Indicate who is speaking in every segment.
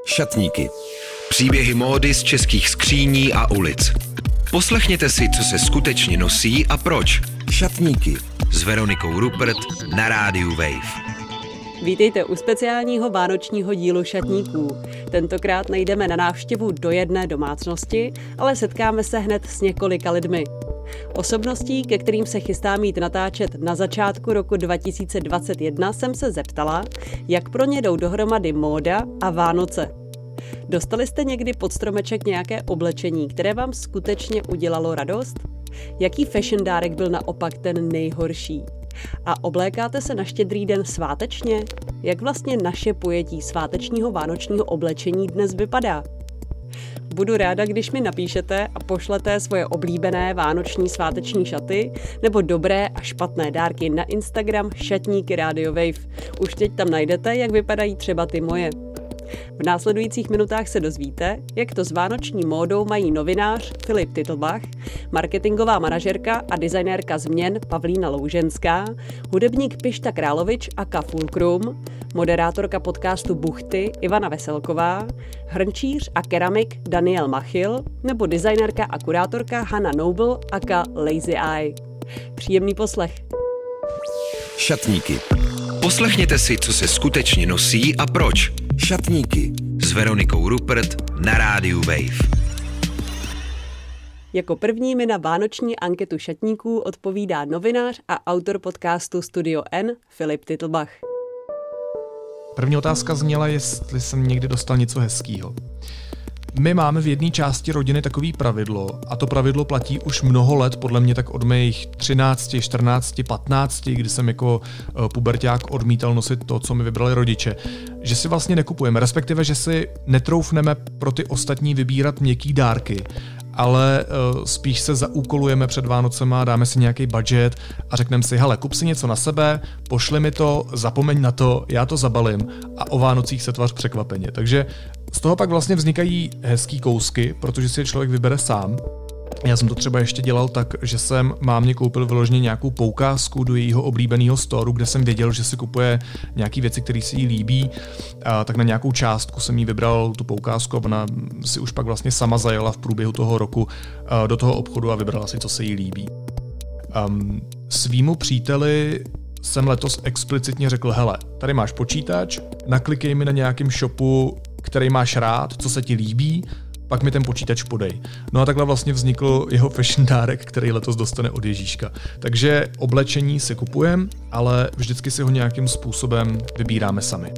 Speaker 1: Šatníky. Příběhy módy z českých skříní a ulic. Poslechněte si, co se skutečně nosí a proč. Šatníky. S Veronikou Rupert na rádiu Wave.
Speaker 2: Vítejte u speciálního vánočního dílu Šatníků. Tentokrát nejdeme na návštěvu do jedné domácnosti, ale setkáme se hned s několika lidmi. Osobností, ke kterým se chystá mít natáčet na začátku roku 2021, jsem se zeptala, jak pro ně jdou dohromady móda a Vánoce. Dostali jste někdy pod stromeček nějaké oblečení, které vám skutečně udělalo radost? Jaký fashion dárek byl naopak ten nejhorší? A oblékáte se na Štědrý den svátečně? Jak vlastně naše pojetí svátečního vánočního oblečení dnes vypadá? Budu ráda, když mi napíšete a pošlete svoje oblíbené vánoční sváteční šaty nebo dobré a špatné dárky na Instagram Šatníky Radio Wave. Už teď tam najdete, jak vypadají třeba ty moje. V následujících minutách se dozvíte, jak to s vánoční módou mají novinář Filip Titlbach, marketingová manažerka a designérka změn Pavlína Louženská, hudebník Pišta Královič aka Fulcrum, moderátorka podcastu Buchty Ivana Veselková, hrnčíř a keramik Daniel Machil nebo designérka a kurátorka Hannah Noble aka Lazy Eye. Příjemný poslech.
Speaker 1: Šatníky. Poslechněte si, co se skutečně nosí a proč. Šatníky s Veronikou Rupert na rádiu Wave.
Speaker 2: Jako první mi na vánoční anketu šatníků odpovídá novinář a autor podcastu Studio N Filip Titlbach.
Speaker 3: První otázka zněla, jestli jsem někdy dostal něco hezkýho. My máme v jedné části rodiny takový pravidlo a to pravidlo platí už mnoho let, podle mě tak od mých 13, 14, 15, kdy jsem jako puberťák odmítal nosit to, co mi vybrali rodiče, že si vlastně nekupujeme, respektive, že si netroufneme pro ty ostatní vybírat měkký dárky, ale spíš se zaúkolujeme před Vánocema, dáme si nějaký budget a řekneme si, hele, kup si něco na sebe, pošli mi to, zapomeň na to, já to zabalím a o Vánocích se tvař překvapeně. Takže z toho pak vlastně vznikají hezký kousky, protože si je člověk vybere sám. Já jsem to třeba ještě dělal tak, že jsem mámě koupil vyloženě nějakou poukázku do jejího oblíbeného storu, kde jsem věděl, že si kupuje nějaký věci, které si jí líbí, tak na nějakou částku jsem jí vybral tu poukázku a ona si už pak vlastně sama zajela v průběhu toho roku do toho obchodu a vybrala si, co se jí líbí. Svýmu příteli jsem letos explicitně řekl, hele, tady máš počítač, naklikej mi na nějakém shopu, který máš rád, co se ti líbí, pak mi ten počítač podej. No a takhle vlastně vznikl jeho fashion dárek, který letos dostane od Ježíška. Takže oblečení si kupujeme, ale vždycky si ho nějakým způsobem vybíráme sami.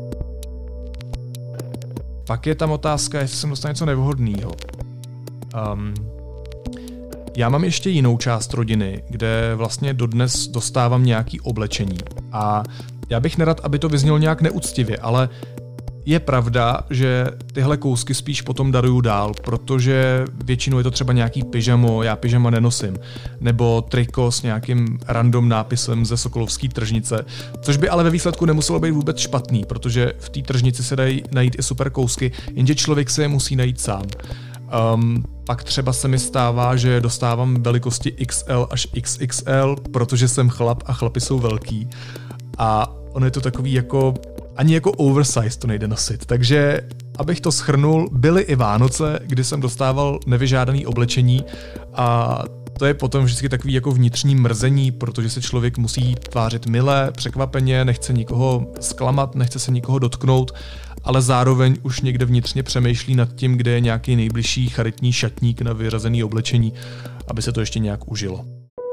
Speaker 3: Pak je tam otázka, jestli jsem dostal něco nevhodného. Já mám ještě jinou část rodiny, kde vlastně dodnes dostávám nějaký oblečení. A já bych nerad, aby to vyznělo nějak neúctivě, ale je pravda, že tyhle kousky spíš potom daruju dál, protože většinou je to třeba nějaký pyžamo, já pyžama nenosím, nebo triko s nějakým random nápisem ze sokolovské tržnice, což by ale ve výsledku nemuselo být vůbec špatný, protože v té tržnici se dají najít i super kousky, jenže člověk se je musí najít sám. Pak třeba se mi stává, že dostávám velikosti XL až XXL, protože jsem chlap a chlapi jsou velký. A ono je to takový jako ani jako oversize to nejde nosit. Takže, abych to shrnul, byly i Vánoce, kdy jsem dostával nevyžádaný oblečení a to je potom vždycky takový jako vnitřní mrzení, protože se člověk musí tvářit milé, překvapeně, nechce nikoho zklamat, nechce se nikoho dotknout, ale zároveň už někde vnitřně přemýšlí nad tím, kde je nějaký nejbližší charitní šatník na vyrazený oblečení, aby se to ještě nějak užilo.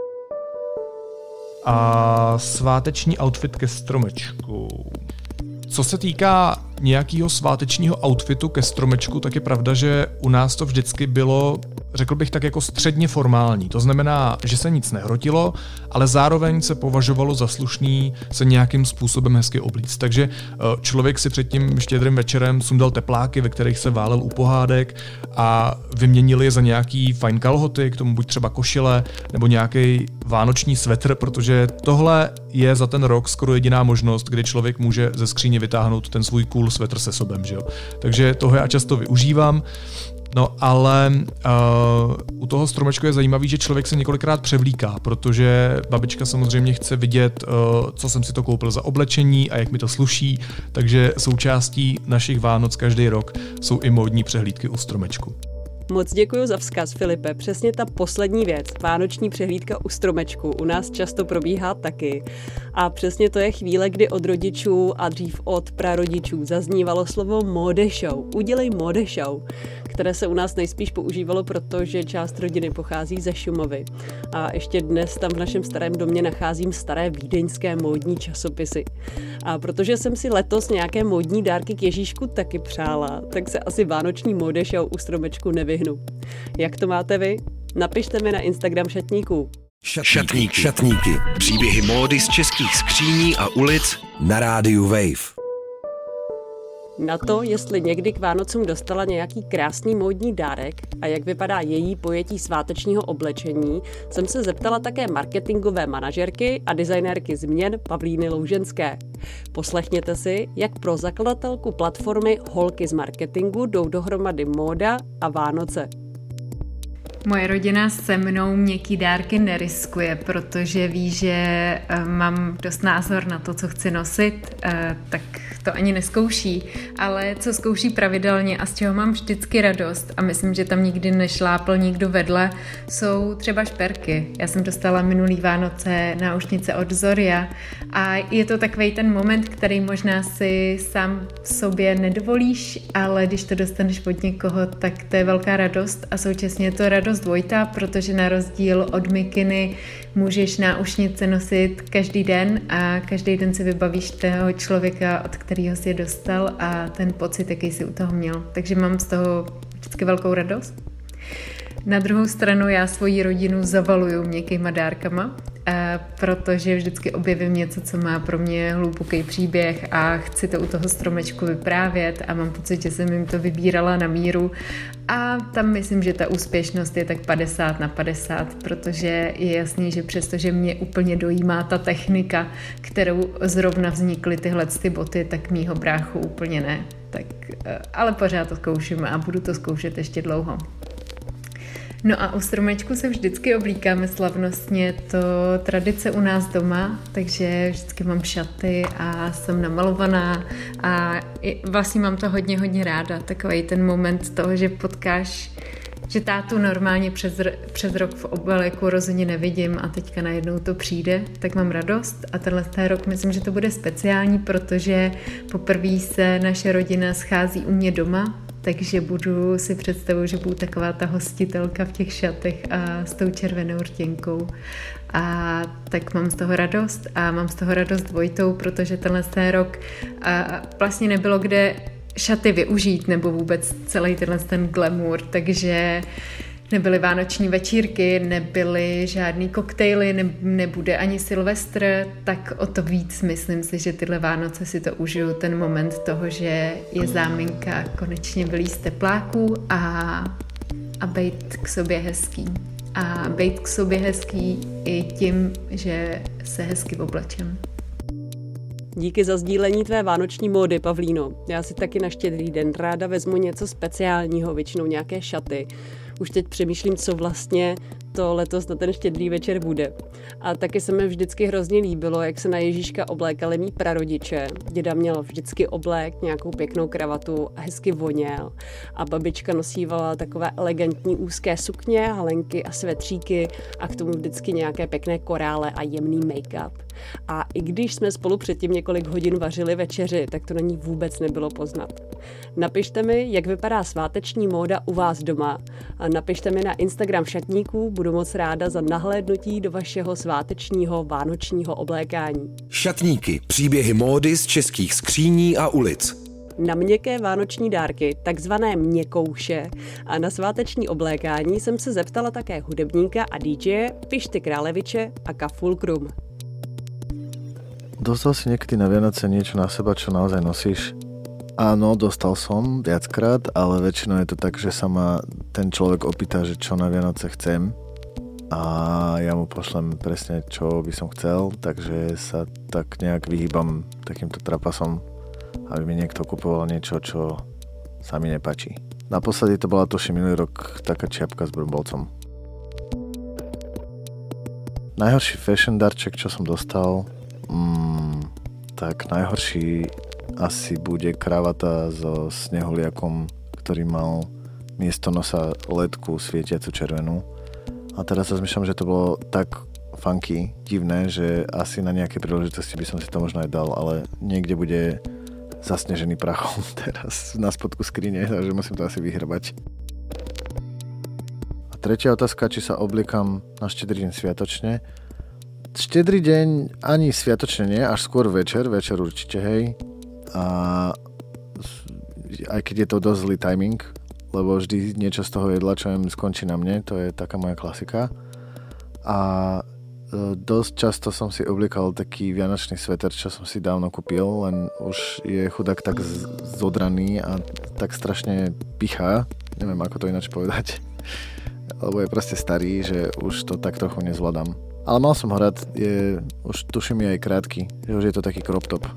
Speaker 3: A sváteční outfit ke stromečku. Co se týká nějakého svátečního outfitu ke stromečku, tak je pravda, že u nás to vždycky bylo, řekl bych tak jako středně formální. To znamená, že se nic nehrotilo, ale zároveň se považovalo za slušný se nějakým způsobem hezky oblíct. Takže člověk si před tím Štědrým večerem sundal tepláky, ve kterých se válel u pohádek a vyměnili je za nějaký fajn kalhoty, k tomu buď třeba košile nebo nějaký vánoční svetr, protože tohle je za ten rok skoro jediná možnost, kdy člověk může ze skříně vytáhnout ten svůj cool svetr se sobem, že jo. Takže toho já často využívám. No ale u toho stromečku je zajímavý, že člověk se několikrát převlíká, protože babička samozřejmě chce vidět, co jsem si to koupil za oblečení a jak mi to sluší, takže součástí našich Vánoc každý rok jsou i módní přehlídky u stromečku.
Speaker 2: Moc děkuji za vzkaz, Filipe. Přesně ta poslední věc, vánoční přehlídka u stromečku, u nás často probíhá taky. A přesně to je chvíle, kdy od rodičů a dřív od prarodičů zaznívalo slovo móde show. Udělej móde show, které se u nás nejspíš používalo, protože část rodiny pochází ze Šumavy. A ještě dnes tam v našem starém domě nacházím staré vídeňské módní časopisy. A protože jsem si letos nějaké módní dárky k Ježíšku taky přála, tak se asi vánoční móde show u stromečku nevyhnu. Jak to máte vy? Napište mi na Instagram Šatníků.
Speaker 1: Šatníky. Příběhy módy z českých skříní a ulic na rádiu Wave.
Speaker 2: Na to, jestli někdy k Vánocům dostala nějaký krásný módní dárek a jak vypadá její pojetí svátečního oblečení, jsem se zeptala také marketingové manažerky a designérky změn Pavlíny Louženské. Poslechněte si, jak pro zakladatelku platformy Holky z marketingu jdou dohromady móda a Vánoce.
Speaker 4: Moje rodina se mnou měkký dárky neriskuje, protože ví, že mám dost názor na to, co chci nosit, tak to ani neskouší. Ale co zkouší pravidelně a z čeho mám vždycky radost a myslím, že tam nikdy nešlápl nikdo vedle, jsou třeba šperky. Já jsem dostala minulý Vánoce náušnice od Zoria a je to takovej ten moment, který možná si sám sobě nedovolíš, ale když to dostaneš od někoho, tak to je velká radost a současně je to radost dvojitá, protože na rozdíl od mikiny můžeš náušnice nosit každý den a každý den si vybavíš toho člověka, od kterého jsi je dostal a ten pocit, jaký jsi u toho měl. Takže mám z toho vždycky velkou radost. Na druhou stranu já svoji rodinu zavaluju měkkýma dárkama, protože vždycky objevím něco, co má pro mě hluboký příběh a chci to u toho stromečku vyprávět a mám pocit, že jsem jim to vybírala na míru a tam myslím, že ta úspěšnost je tak 50/50, protože je jasný, že přestože mě úplně dojímá ta technika, kterou zrovna vznikly tyhle boty, tak mýho bráchu úplně ne. Tak, ale pořád to zkouším a budu to zkoušet ještě dlouho. No a u stromečku se vždycky oblíkáme slavnostně, to tradice u nás doma, takže vždycky mám šaty a jsem namalovaná a vlastně mám to hodně ráda, takový ten moment toho, že potkáš, že tátu normálně přes rok v obleku rozhodně nevidím a teďka najednou to přijde, tak mám radost a tenhle rok myslím, že to bude speciální, protože poprvé se naše rodina schází u mě doma, takže budu si představit, že budu taková ta hostitelka v těch šatech a s tou červenou rtěnkou. A tak mám z toho radost a mám z toho radost dvojitou, protože tenhle rok vlastně nebylo kde šaty využít nebo vůbec celý ten glamour, takže nebyly vánoční večírky, nebyly žádný koktejly, nebude ani Silvestr, tak o to víc myslím si, že tyhle Vánoce si to užiju, ten moment toho, že je záminka konečně vylízt tepláků a bejt k sobě hezký. A bejt k sobě hezký i tím, že se hezky oblečem.
Speaker 2: Díky za sdílení tvé vánoční módy, Pavlíno. Já si taky na Štědrý den ráda vezmu něco speciálního, většinou nějaké šaty. Už teď přemýšlím, co vlastně to letos na ten štědrý večer bude. A taky se mi vždycky hrozně líbilo, jak se na Ježíška oblékali mý prarodiče. Děda měl vždycky oblék, nějakou pěknou kravatu a hezky voněl. A babička nosívala takové elegantní úzké sukně, halenky a svetříky a k tomu vždycky nějaké pěkné korále a jemný make-up. A i když jsme spolu předtím několik hodin vařili večeři, tak to na ní vůbec nebylo poznat. Napište mi, jak vypadá sváteční móda u vás doma. A napište mi na Instagram Šatníků, budu moc ráda za nahlédnutí do vašeho svátečního vánočního oblékání.
Speaker 1: Šatníky, příběhy módy z českých skříní a ulic.
Speaker 2: Na měkké vánoční dárky, takzvané měkouše, a na sváteční oblékání jsem se zeptala také hudebníka a DJ Pišty Králeviče a Fulcrum.
Speaker 5: Dostal si niekedy na Vianoce niečo na seba, čo naozaj nosíš? Áno, dostal som viackrát, ale väčšinou je to tak, že sa ma ten človek opýta, že čo na Vianoce chcem a ja mu pošlem presne, čo by som chcel, takže sa tak nejak vyhýbam takýmto trapasom, aby mi niekto kupoval niečo, čo sa mi nepáči. Naposledy to bola tuším minulý rok taká čiapka s brumbolcom. Najhorší fashion darček, čo som dostal, tak najhorší asi bude kravata so snehuliakom, ktorý mal miesto nosa ledku svietiacu červenú. A teraz sa zmyšľam, že to bolo tak funky, divné, že asi na nejaké príležitosti by som si to možno aj dal, ale niekde bude zasnežený prachom teraz na spodku skrine, takže musím to asi vyhrbať. A tretia otázka, či sa obliekam na štedrý deň sviatočne. Štedrý deň ani sviatočne nie, až skôr večer určite, hej. A aj keď je to dosť zlý timing, lebo vždy niečo z toho jedla, čo skončí na mne, to je taká moja klasika. A dosť často som si obliekal taký vianočný sveter, čo som si dávno kúpil, len už je chudák tak zodraný a tak strašne pichá, neviem ako to ináč povedať, lebo je proste starý, že už to tak trochu nezvládam. Ale mal som ho rád, už tuším je aj krátky, že už je to taký crop top.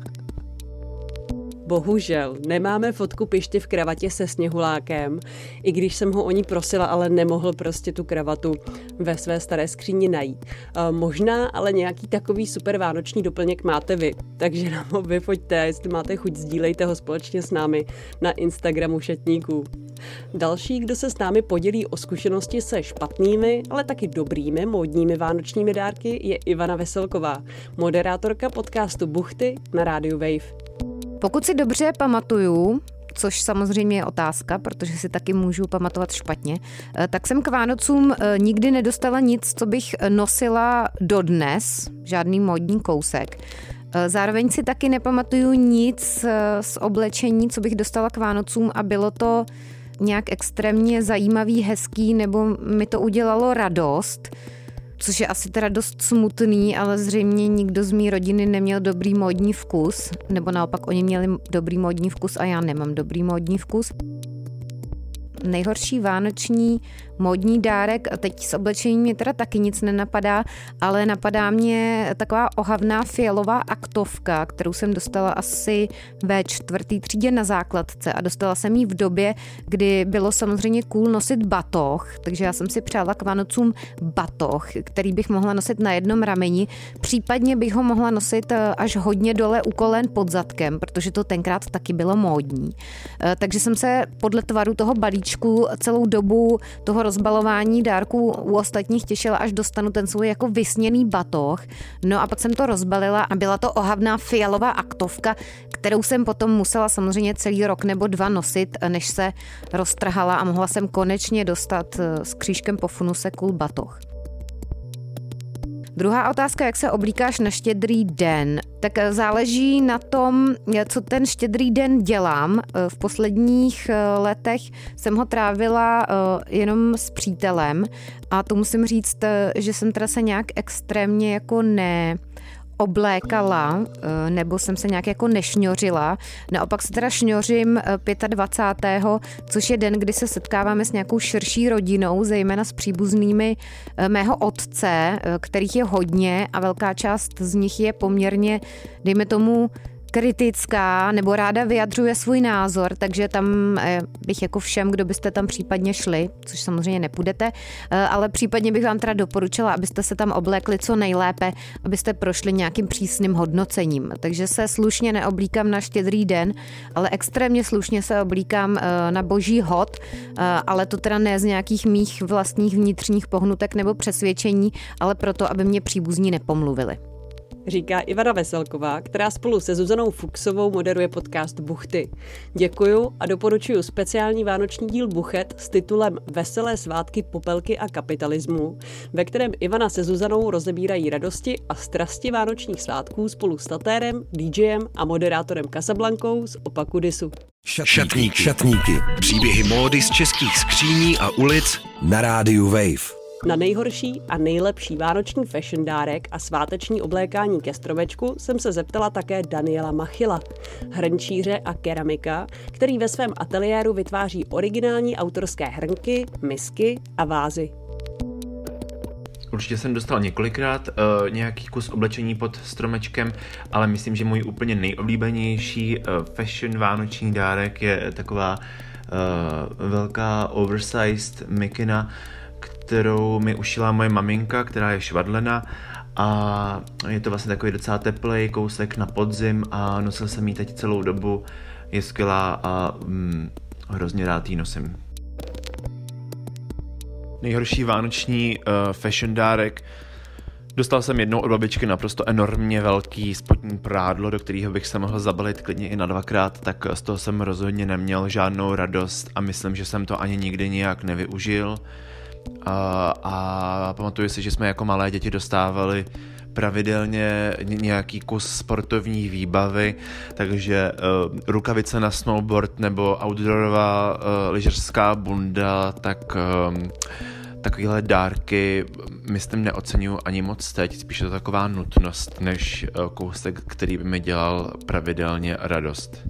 Speaker 2: Bohužel nemáme fotku Pišty v kravatě se sněhulákem, i když jsem ho o ní prosila, ale nemohl prostě tu kravatu ve své staré skříni najít. Možná ale nějaký takový super vánoční doplněk máte vy, takže nám ho vyfoťte, jestli máte chuť, sdílejte ho společně s námi na Instagramu Šatníků. Další, kdo se s námi podělí o zkušenosti se špatnými, ale taky dobrými módními vánočními dárky, je Ivana Veselková, moderátorka podcastu Buchty na rádiu Wave.
Speaker 6: Pokud si dobře pamatuju, což samozřejmě je otázka, protože si taky můžu pamatovat špatně, tak jsem k Vánocům nikdy nedostala nic, co bych nosila dodnes, žádný módní kousek. Zároveň si taky nepamatuju nic z oblečení, co bych dostala k Vánocům a bylo to nějak extrémně zajímavý, hezký, nebo mi to udělalo radost, což je asi teda dost smutný, ale zřejmě nikdo z mý rodiny neměl dobrý módní vkus, nebo naopak oni měli dobrý módní vkus a já nemám dobrý módní vkus. Nejhorší vánoční módní dárek, a teď s oblečením mě teda taky nic nenapadá, ale napadá mě taková ohavná fialová aktovka, kterou jsem dostala asi ve 4. třídě na základce a dostala jsem ji v době, kdy bylo samozřejmě cool nosit batoh, takže já jsem si přála k Vánocům batoh, který bych mohla nosit na jednom rameni, případně bych ho mohla nosit až hodně dole u kolen pod zadkem, protože to tenkrát taky bylo módní. Takže jsem se podle tvaru toho balíčku celou dobu toho rozbalování dárků u ostatních těšila, až dostanu ten svůj jako vysněný batoh. No a pak jsem to rozbalila a byla to ohavná fialová aktovka, kterou jsem potom musela samozřejmě celý rok nebo 2 nosit, než se roztrhala a mohla jsem konečně dostat s křížkem po funuse cool batoh. Druhá otázka, jak se oblíkáš na štědrý den? Tak záleží na tom, co ten štědrý den dělám. V posledních letech jsem ho trávila jenom s přítelem a to musím říct, že jsem teda se nějak extrémně jako oblékala, nebo jsem se nějak jako nešňořila. Naopak se teda šňořím 25., což je den, kdy se setkáváme s nějakou širší rodinou, zejména s příbuznými mého otce, kterých je hodně a velká část z nich je poměrně, dejme tomu, kritická nebo ráda vyjadřuje svůj názor, takže tam bych jako všem, kdo byste tam případně šli, což samozřejmě nepůjdete, ale případně bych vám teda doporučila, abyste se tam oblékli co nejlépe, abyste prošli nějakým přísným hodnocením. Takže se slušně neoblíkám na štědrý den, ale extrémně slušně se oblíkám na boží hod, ale to teda ne z nějakých mých vlastních vnitřních pohnutek nebo přesvědčení, ale proto, aby mě příbuzní nepomluvili.
Speaker 2: Říká Ivana Veselková, která spolu se Zuzanou Fuchsovou moderuje podcast Buchty. Děkuju a doporučuji speciální vánoční díl Buchet s titulem Veselé svátky, popelky a kapitalismu, ve kterém Ivana se Zuzanou rozebírají radosti a strasti vánočních svátků spolu s Tatérem, DJem a moderátorem Casablankou z Opaku Disu.
Speaker 1: Šatníky. Příběhy módy z českých skříní a ulic na rádiu Wave.
Speaker 2: Na nejhorší a nejlepší vánoční fashion dárek a sváteční oblékání ke stromečku jsem se zeptala také Daniela Machila, hrnčíře a keramika, který ve svém ateliéru vytváří originální autorské hrnky, misky a vázy.
Speaker 7: Určitě jsem dostal několikrát nějaký kus oblečení pod stromečkem, ale myslím, že můj úplně nejoblíbenější fashion vánoční dárek je taková velká oversized mikina, kterou mi ušila moje maminka, která je švadlena, a je to vlastně takový docela teplej kousek na podzim a nosil jsem ji teď celou dobu. Je skvělá a hrozně rád ji nosím. Nejhorší vánoční fashion dárek. Dostal jsem jednou od babičky naprosto enormně velký spodní prádlo, do kterého bych se mohl zabalit klidně i na 2x, tak z toho jsem rozhodně neměl žádnou radost a myslím, že jsem to ani nikdy nijak nevyužil. A pamatuju si, že jsme jako malé děti dostávali pravidelně nějaký kus sportovní výbavy, takže rukavice na snowboard nebo outdoorová lyžařská bunda, tak takovéhle dárky myslím neoceňuji ani moc teď, spíš je to taková nutnost, než kousek, který by mi dělal pravidelně radost.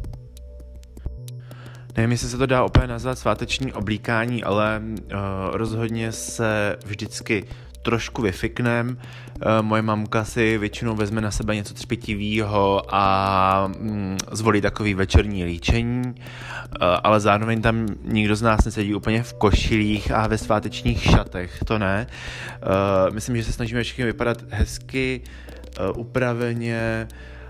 Speaker 7: Nevím, jestli se to dá úplně nazvat sváteční oblíkání, ale rozhodně se vždycky trošku vyfiknem. Moje mamka si většinou vezme na sebe něco třpitivého a zvolí takový večerní líčení, ale zároveň tam nikdo z nás nesedí úplně v košilích a ve svátečních šatech, to ne. Myslím, že se snažíme všichni vypadat hezky, upraveně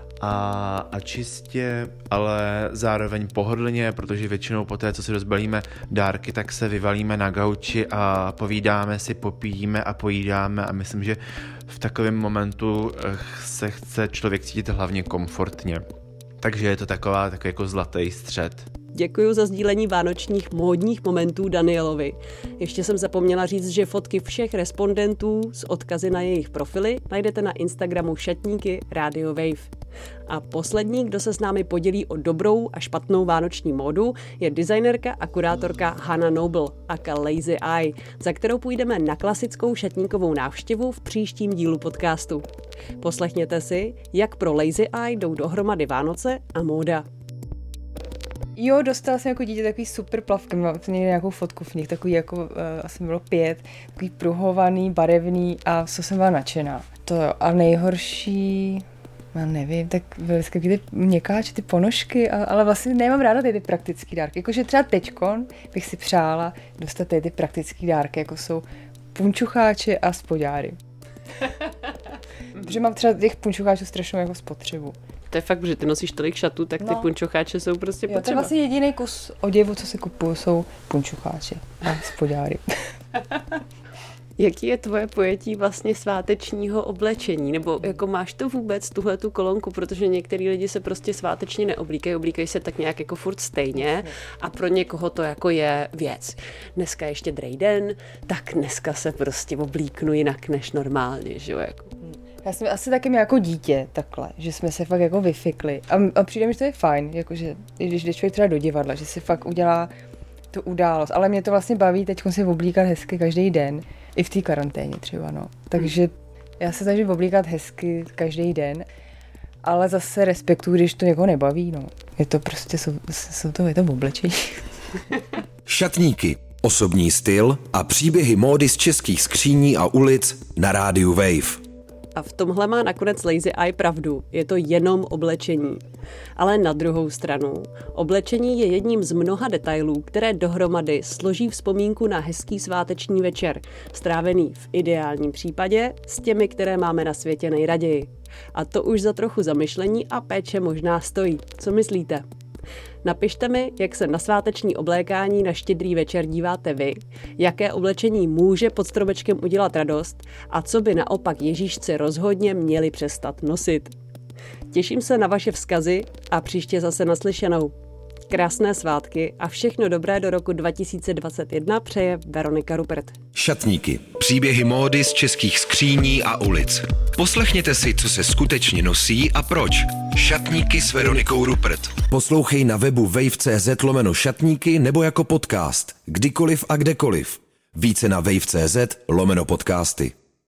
Speaker 7: a čistě, ale zároveň pohodlně, protože většinou po té, co si rozbalíme dárky, tak se vyvalíme na gauči a povídáme si, popijíme a pojídáme a myslím, že v takovém momentu se chce člověk cítit hlavně komfortně. Takže je to takový jako zlatý střed.
Speaker 2: Děkuji za sdílení vánočních módních momentů Danielovi. Ještě jsem zapomněla říct, že fotky všech respondentů s odkazy na jejich profily najdete na Instagramu Šatníky Radio Wave. A poslední, kdo se s námi podělí o dobrou a špatnou vánoční módu, je designerka a kurátorka Hannah Noble, aka Lazy Eye, za kterou půjdeme na klasickou šatníkovou návštěvu v příštím dílu podcastu. Poslechněte si, jak pro Lazy Eye jdou dohromady Vánoce a móda.
Speaker 8: Jo, dostala jsem jako dítě takový super plavky, mám někde nějakou fotku v nich, takový jako, asi bylo 5, takový pruhovaný, barevný a co jsem byla nadšená. To jo, a nejhorší, já nevím, tak byly ty měkáče, ty ponožky, ale vlastně nemám ráda ty praktický dárky, jakože třeba teďkon bych si přála dostat ty praktický dárky, jako jsou punčucháče a spodňáry. Protože mám třeba těch punčucháčů strašnou jako spotřebu.
Speaker 2: To je fakt, že ty nosíš tolik šatů, tak ty punčocháče jsou prostě potřeba.
Speaker 8: To je vlastně jediný kus oděvu, co si kupuju, jsou punčocháče a spodňáry.
Speaker 2: Jaký je tvoje pojetí vlastně svátečního oblečení? Nebo jako máš to vůbec, tuhletu kolonku, protože některý lidi se prostě svátečně neoblíkají se tak nějak jako furt stejně a pro někoho to jako je věc. Dneska je Štědrý den, tak dneska se prostě oblíknu jinak než normálně, že jo? Jako.
Speaker 8: Já jsem asi taky jako dítě takhle, že jsme se fakt jako vyfikli a přijde mi, že to je fajn, jakože když jde člověk třeba do divadla, že si fakt udělá tu událost, ale mě to vlastně baví teď si oblíkat hezky každý den, i v té karanténě třeba, no. Takže já se snažím oblíkat hezky každý den, ale zase respektuju, když to někoho nebaví, no. Je to prostě, je to oblečení.
Speaker 1: Šatníky, osobní styl a příběhy módy z českých skříní a ulic na rádiu Wave.
Speaker 2: A v tomhle má nakonec Lazy Eye pravdu, je to jenom oblečení. Ale na druhou stranu, oblečení je jedním z mnoha detailů, které dohromady složí vzpomínku na hezký sváteční večer, strávený v ideálním případě s těmi, které máme na světě nejraději. A to už za trochu zamyšlení a péče možná stojí. Co myslíte? Napište mi, jak se na sváteční oblékání na Štědrý večer díváte vy, jaké oblečení může pod stromečkem udělat radost a co by naopak Ježíšci rozhodně měli přestat nosit. Těším se na vaše vzkazy a příště zase naslyšenou. Krásné svátky a všechno dobré do roku 2021 přeje Veronika Rupert.
Speaker 1: Šatníky. Příběhy módy z českých skříní a ulic. Poslechněte si, co se skutečně nosí a proč. Šatníky s Veronikou Rupert. Poslouchej na webu wave.cz/šatníky nebo jako podcast. Kdykoliv a kdekoliv. Více na wave.cz/podcasty.